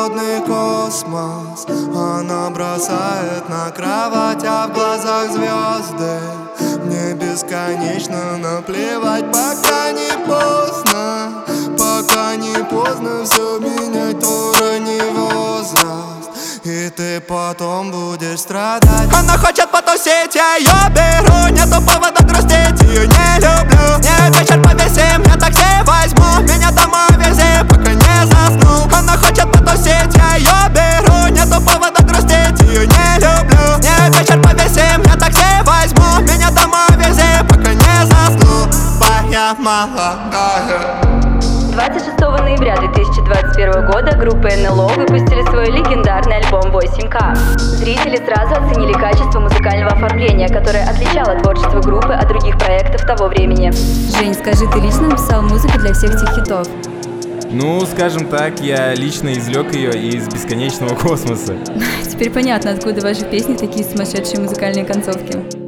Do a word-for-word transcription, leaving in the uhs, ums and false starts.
холодный космос. Она бросает на кровать, а в глазах звезды. Мне бесконечно наплевать, пока не поздно. Пока не поздно все менять, то не возраст. И ты потом будешь страдать. Она хочет потусить, я ее беру. Нету повода грустить, ее не люблю. Не вечер повесим, я такси возьму. Меня домой вези, пока не засну. Она хочет потусить, я ее беру. Нету повода грустить, ее не люблю. Не вечер повесим, я такси возьму. Меня домой вези, пока не засну. Моя молодая. двадцать шестого ноября две тысячи двадцать первого года группа эн эл о выпустили свой легендарный альбом восемь ка. Зрители сразу оценили качество музыкального оформления, которое отличало творчество группы от других проектов того времени. Жень, скажи, ты лично написал музыку для всех этих хитов? Ну, скажем так, я лично извлек ее из бесконечного космоса. Теперь понятно, откуда в ваших песнях такие сумасшедшие музыкальные концовки.